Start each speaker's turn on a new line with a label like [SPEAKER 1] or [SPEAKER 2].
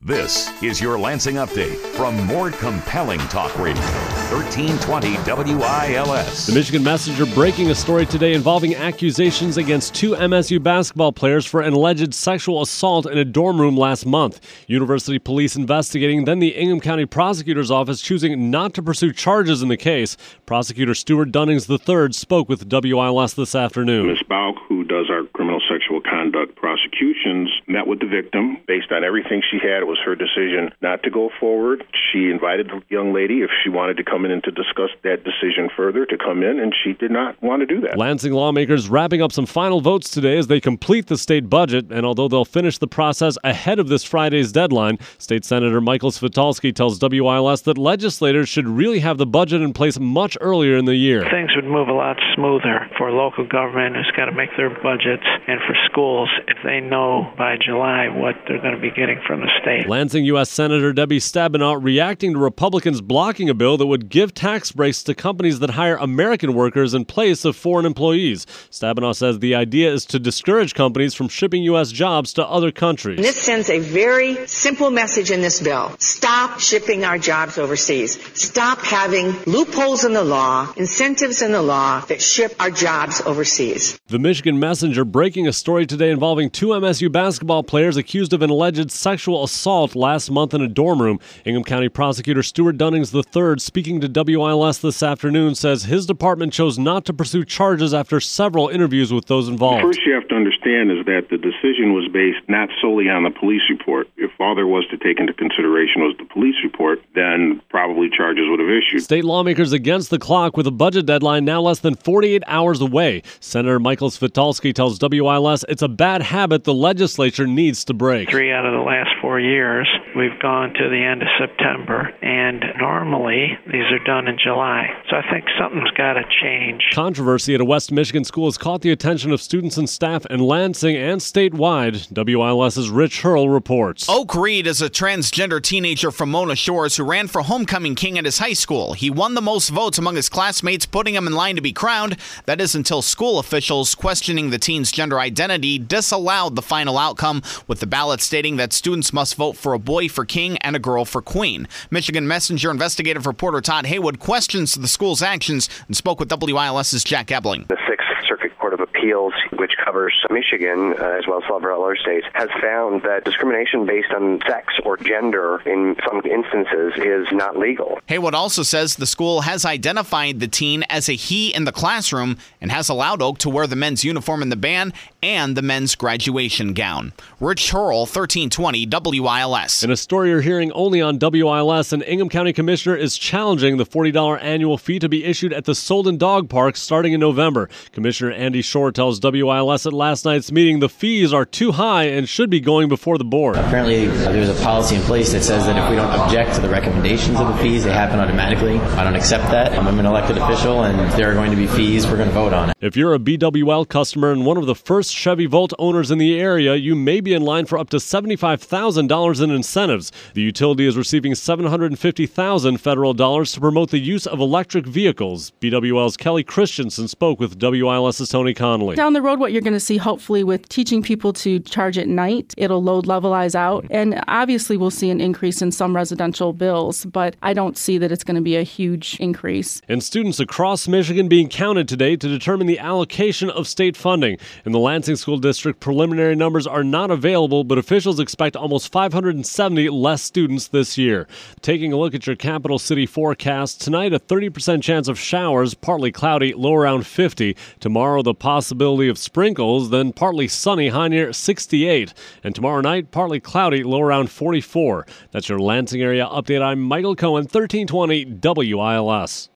[SPEAKER 1] This is your Lansing Update from more compelling talk radio, 1320 WILS.
[SPEAKER 2] The Michigan Messenger breaking a story today involving accusations against two MSU basketball players for an alleged sexual assault in a dorm room last month. University police investigating, then the Ingham County Prosecutor's Office choosing not to pursue charges in the case. Prosecutor Stuart Dunnings III spoke with WILS this afternoon.
[SPEAKER 3] Ms. Bauk, who does our criminal sexual conduct prosecutions, met with the victim. Based on everything she had, it was her decision not to go forward. She invited the young lady, if she wanted to come in and to discuss that decision further, to come in, and she did not want to do that.
[SPEAKER 2] Lansing lawmakers wrapping up some final votes today as they complete the state budget, and although they'll finish the process ahead of this Friday's deadline, State Senator Michael Svitalski tells WILS that legislators should really have the budget in place much earlier in the year.
[SPEAKER 4] Things would move a lot smoother for local government who's got to make their budgets, and for schools if they know by July what they're going to be getting from the state.
[SPEAKER 2] Lansing U.S. Senator Debbie Stabenow reacting to Republicans blocking a bill that would give tax breaks to companies that hire American workers in place of foreign employees. Stabenow says the idea is to discourage companies from shipping U.S. jobs to other countries.
[SPEAKER 5] This sends a very simple message in this bill. Stop shipping our jobs overseas. Stop having loopholes in the law, incentives in the law that ship our jobs overseas.
[SPEAKER 2] The Michigan Messenger breaking a story today involving two MSU basketball players accused of an alleged sexual assault last month in a dorm room. Ingham County Prosecutor Stuart Dunnings III, speaking to WILS this afternoon, says his department chose not to pursue charges after several interviews with those involved.
[SPEAKER 3] First, you have to understand is that the decision was based not solely on the police report. If all there was to take into consideration was the police report, then probably charges would have issued.
[SPEAKER 2] State lawmakers against the clock with a budget deadline now less than 48 hours away. Senator Michael Svitalski tells WILS it's a bad habit the legislature needs to break.
[SPEAKER 4] 3 out of the last 4 years, we've gone to the end of September, and normally these are done in July. So I think something's got to change.
[SPEAKER 2] Controversy at a West Michigan school has caught the attention of students and staff in Lansing and statewide. WILS's Rich Hurl reports.
[SPEAKER 6] Oak Reed is a transgender teenager from Mona Shores who ran for homecoming king at his high school. He won the most votes among his classmates, putting him in line to be crowned. That is until school officials questioning the teen's gender identity disallowed the final outcome, with the ballot stating that students must vote for a boy for king and a girl for queen. Michigan Messenger investigative reporter Todd Haywood questions the school's actions and spoke with WILS's Jack Ebling.
[SPEAKER 7] The Sixth Circuit Court of Appeals, which covers Michigan as well as several other states, has found that discrimination based on sex or gender in some instances is not legal.
[SPEAKER 6] Haywood also says the school has identified the teen as a he in the classroom and has allowed Oak to wear the men's uniform in the band and the men's graduation gown. Rich Hurl, 1320 WILS.
[SPEAKER 2] In a story you're hearing only on WILS, an Ingham County Commissioner is challenging the $40 annual fee to be issued at the Solden Dog Park starting in November. Commissioner Andy Shore tells WILS at last night's meeting the fees are too high and should be going before the board.
[SPEAKER 8] Apparently, there's a policy in place that says that if we don't object to the recommendations of the fees, they happen automatically. I don't accept that. I'm an elected official, and if there are going to be fees, we're going to vote on it.
[SPEAKER 2] If you're a BWL customer and one of the first Chevy Volt owners in the area, you may be in line for up to $75,000 in incentives. The utility is receiving $750,000 federal dollars to promote the use of electric vehicles. BWL's Kelly Christensen spoke with WILS's Tony Connolly.
[SPEAKER 9] Down the road, what you're going to see, hopefully, with teaching people to charge at night, it'll load levelize out. And obviously, we'll see an increase in some residential bills, but I don't see that it's going to be a huge increase.
[SPEAKER 2] And students across Michigan being counted today to determine the allocation of state funding. In the Lansing School District, preliminary numbers are not available, but officials expect almost 570 less students this year. Taking a look at your capital city forecast, tonight a 30% chance of showers, partly cloudy, low around 50. Tomorrow the possibility of sprinkles, then partly sunny, high near 68. And tomorrow night, partly cloudy, low around 44. That's your Lansing area update. I'm Michael Cohen, 1320 WILS.